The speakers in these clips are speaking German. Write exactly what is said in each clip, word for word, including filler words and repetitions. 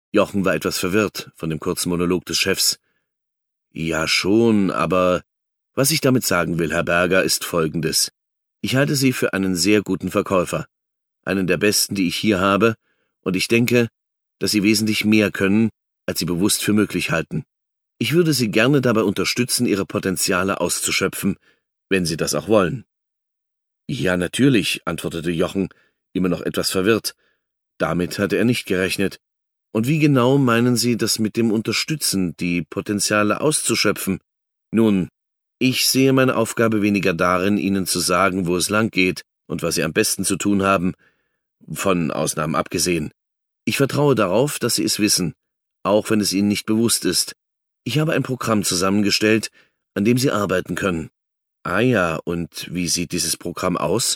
Jochen war etwas verwirrt von dem kurzen Monolog des Chefs. »Ja schon, aber was ich damit sagen will, Herr Berger, ist Folgendes. Ich halte Sie für einen sehr guten Verkäufer, einen der besten, die ich hier habe, und ich denke, dass Sie wesentlich mehr können, als Sie bewusst für möglich halten. Ich würde Sie gerne dabei unterstützen, Ihre Potenziale auszuschöpfen, wenn Sie das auch wollen.« »Ja, natürlich«, antwortete Jochen, immer noch etwas verwirrt. Damit hatte er nicht gerechnet. »Und wie genau meinen Sie, das mit dem Unterstützen, die Potenziale auszuschöpfen?« »Nun, ich sehe meine Aufgabe weniger darin, Ihnen zu sagen, wo es lang geht und was Sie am besten zu tun haben, von Ausnahmen abgesehen. Ich vertraue darauf, dass Sie es wissen, auch wenn es Ihnen nicht bewusst ist. Ich habe ein Programm zusammengestellt, an dem Sie arbeiten können.« »Ah ja, und wie sieht dieses Programm aus?«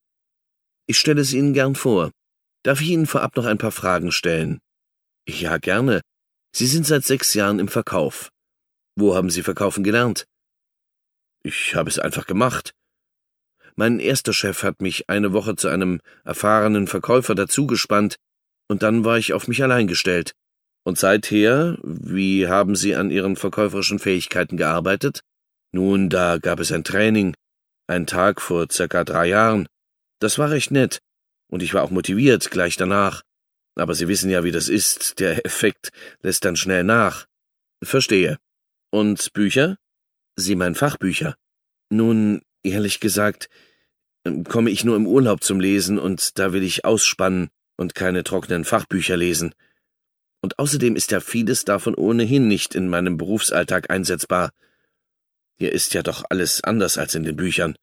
»Ich stelle es Ihnen gern vor. Darf ich Ihnen vorab noch ein paar Fragen stellen?« »Ja, gerne. Sie sind seit sechs Jahren im Verkauf. Wo haben Sie verkaufen gelernt?« »Ich habe es einfach gemacht. Mein erster Chef hat mich eine Woche zu einem erfahrenen Verkäufer dazugespannt, und dann war ich auf mich allein gestellt. Und seither, wie haben Sie an Ihren verkäuferischen Fähigkeiten gearbeitet?« »Nun, da gab es ein Training, einen Tag vor circa drei Jahren. Das war recht nett, und ich war auch motiviert gleich danach. Aber Sie wissen ja, wie das ist, der Effekt lässt dann schnell nach.« »Verstehe. Und Bücher?« »Sie meinen Fachbücher?« »Nun, ehrlich gesagt, komme ich nur im Urlaub zum Lesen, und da will ich ausspannen und keine trockenen Fachbücher lesen. Und außerdem ist ja vieles davon ohnehin nicht in meinem Berufsalltag einsetzbar. Hier ist ja doch alles anders als in den Büchern.«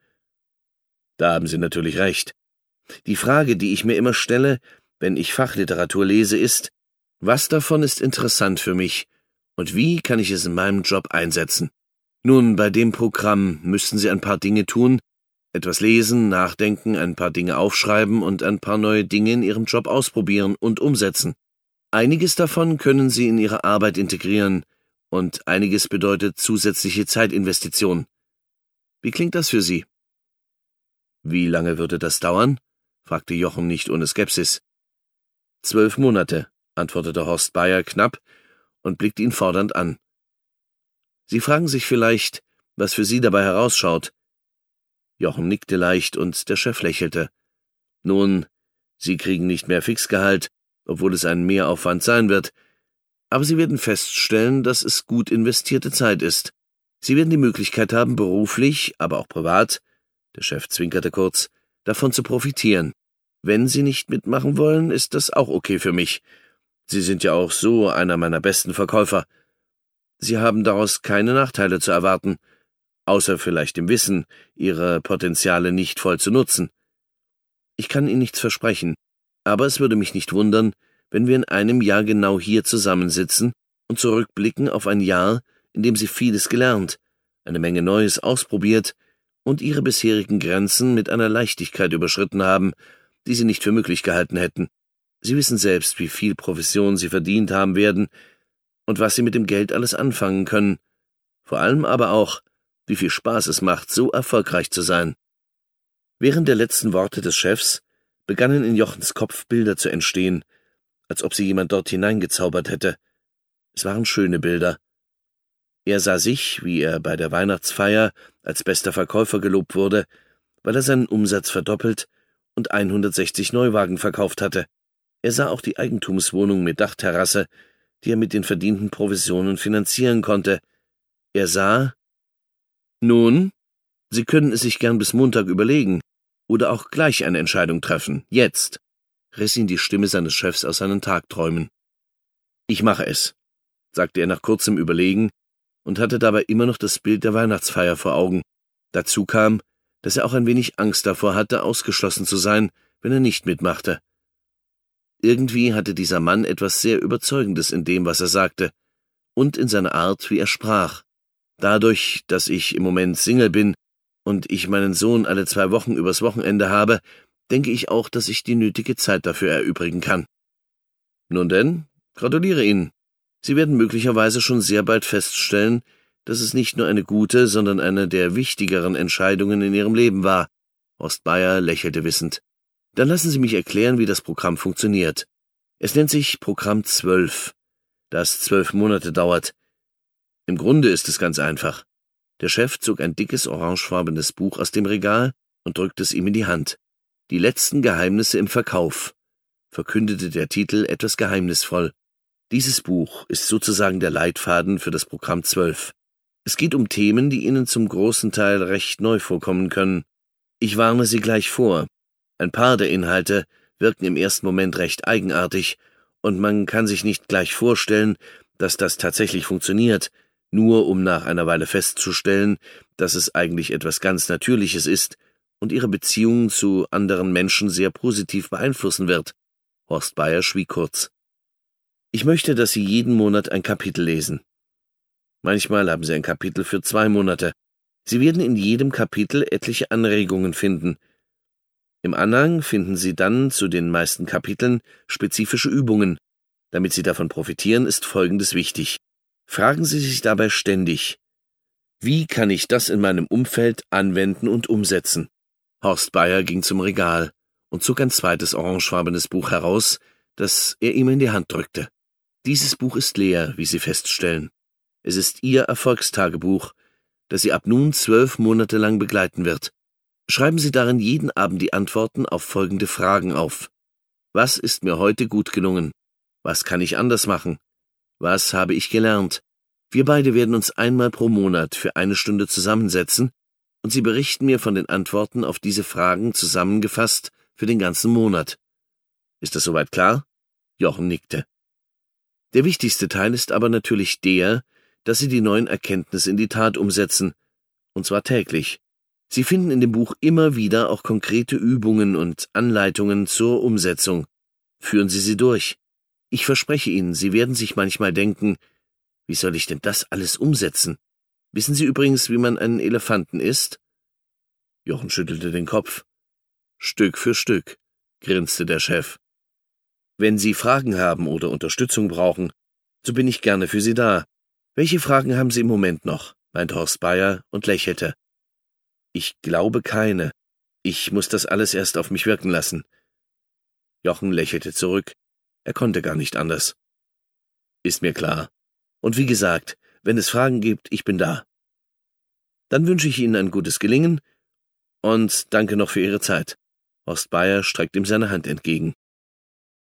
»Da haben Sie natürlich recht. Die Frage, die ich mir immer stelle, wenn ich Fachliteratur lese, ist, was davon ist interessant für mich und wie kann ich es in meinem Job einsetzen? Nun, bei dem Programm müssten Sie ein paar Dinge tun, etwas lesen, nachdenken, ein paar Dinge aufschreiben und ein paar neue Dinge in Ihrem Job ausprobieren und umsetzen. Einiges davon können Sie in Ihre Arbeit integrieren, und einiges bedeutet zusätzliche Zeitinvestitionen. Wie klingt das für Sie?« »Wie lange würde das dauern?« fragte Jochen nicht ohne Skepsis. »Zwölf Monate«, antwortete Horst Bayer knapp und blickte ihn fordernd an. »Sie fragen sich vielleicht, was für Sie dabei herausschaut.« Jochen nickte leicht und der Chef lächelte. »Nun, Sie kriegen nicht mehr Fixgehalt, obwohl es ein Mehraufwand sein wird, aber Sie werden feststellen, dass es gut investierte Zeit ist. Sie werden die Möglichkeit haben, beruflich, aber auch privat«, der Chef zwinkerte kurz, »davon zu profitieren. Wenn Sie nicht mitmachen wollen, ist das auch okay für mich. Sie sind ja auch so einer meiner besten Verkäufer. Sie haben daraus keine Nachteile zu erwarten, außer vielleicht dem Wissen, Ihre Potenziale nicht voll zu nutzen. Ich kann Ihnen nichts versprechen, aber es würde mich nicht wundern, wenn wir in einem Jahr genau hier zusammensitzen und zurückblicken auf ein Jahr, in dem Sie vieles gelernt, eine Menge Neues ausprobiert und Ihre bisherigen Grenzen mit einer Leichtigkeit überschritten haben, die Sie nicht für möglich gehalten hätten. Sie wissen selbst, wie viel Provision Sie verdient haben werden und was Sie mit dem Geld alles anfangen können, vor allem aber auch, wie viel Spaß es macht, so erfolgreich zu sein.« Während der letzten Worte des Chefs begannen in Jochens Kopf Bilder zu entstehen, als ob sie jemand dort hineingezaubert hätte. Es waren schöne Bilder. Er sah sich, wie er bei der Weihnachtsfeier als bester Verkäufer gelobt wurde, weil er seinen Umsatz verdoppelt und hundertsechzig Neuwagen verkauft hatte. Er sah auch die Eigentumswohnung mit Dachterrasse, die er mit den verdienten Provisionen finanzieren konnte. Er sah, »Nun, Sie können es sich gern bis Montag überlegen oder auch gleich eine Entscheidung treffen, jetzt«, riss ihn die Stimme seines Chefs aus seinen Tagträumen. »Ich mache es«, sagte er nach kurzem Überlegen und hatte dabei immer noch das Bild der Weihnachtsfeier vor Augen. Dazu kam, dass er auch ein wenig Angst davor hatte, ausgeschlossen zu sein, wenn er nicht mitmachte. Irgendwie hatte dieser Mann etwas sehr Überzeugendes in dem, was er sagte, und in seiner Art, wie er sprach. Dadurch, dass ich im Moment Single bin und ich meinen Sohn alle zwei Wochen übers Wochenende habe, denke ich auch, dass ich die nötige Zeit dafür erübrigen kann. Nun denn, gratuliere Ihnen. Sie werden möglicherweise schon sehr bald feststellen, dass es nicht nur eine gute, sondern eine der wichtigeren Entscheidungen in Ihrem Leben war. Horst Bayer lächelte wissend. Dann lassen Sie mich erklären, wie das Programm funktioniert. Es nennt sich Programm zwölf das zwölf Monate dauert. Im Grunde ist es ganz einfach. Der Chef zog ein dickes orangefarbenes Buch aus dem Regal und drückte es ihm in die Hand. »Die letzten Geheimnisse im Verkauf«, verkündete der Titel etwas geheimnisvoll. Dieses Buch ist sozusagen der Leitfaden für das Programm zwölf. Es geht um Themen, die Ihnen zum großen Teil recht neu vorkommen können. Ich warne Sie gleich vor. Ein paar der Inhalte wirken im ersten Moment recht eigenartig, und man kann sich nicht gleich vorstellen, dass das tatsächlich funktioniert, nur um nach einer Weile festzustellen, dass es eigentlich etwas ganz Natürliches ist und Ihre Beziehungen zu anderen Menschen sehr positiv beeinflussen wird. Horst Beyer schwieg kurz. »Ich möchte, dass Sie jeden Monat ein Kapitel lesen. Manchmal haben Sie ein Kapitel für zwei Monate. Sie werden in jedem Kapitel etliche Anregungen finden. Im Anhang finden Sie dann zu den meisten Kapiteln spezifische Übungen. Damit Sie davon profitieren, ist Folgendes wichtig. Fragen Sie sich dabei ständig: Wie kann ich das in meinem Umfeld anwenden und umsetzen?« Horst Beyer ging zum Regal und zog ein zweites orangefarbenes Buch heraus, das er ihm in die Hand drückte. Dieses Buch ist leer, wie Sie feststellen. Es ist Ihr Erfolgstagebuch, das Sie ab nun zwölf Monate lang begleiten wird. Schreiben Sie darin jeden Abend die Antworten auf folgende Fragen auf. Was ist mir heute gut gelungen? Was kann ich anders machen? Was habe ich gelernt? Wir beide werden uns einmal pro Monat für eine Stunde zusammensetzen und Sie berichten mir von den Antworten auf diese Fragen zusammengefasst für den ganzen Monat. Ist das soweit klar? Jochen nickte. Der wichtigste Teil ist aber natürlich der, dass Sie die neuen Erkenntnisse in die Tat umsetzen, und zwar täglich. Sie finden in dem Buch immer wieder auch konkrete Übungen und Anleitungen zur Umsetzung. Führen Sie sie durch. Ich verspreche Ihnen, Sie werden sich manchmal denken, wie soll ich denn das alles umsetzen? Wissen Sie übrigens, wie man einen Elefanten isst? Jochen schüttelte den Kopf. Stück für Stück, grinste der Chef. Wenn Sie Fragen haben oder Unterstützung brauchen, so bin ich gerne für Sie da. Welche Fragen haben Sie im Moment noch? Meinte Horst Beyer und lächelte. Ich glaube keine. Ich muss das alles erst auf mich wirken lassen. Jochen lächelte zurück. Er konnte gar nicht anders. Ist mir klar. Und wie gesagt, wenn es Fragen gibt, ich bin da. Dann wünsche ich Ihnen ein gutes Gelingen und danke noch für Ihre Zeit. Horst Beyer streckte ihm seine Hand entgegen.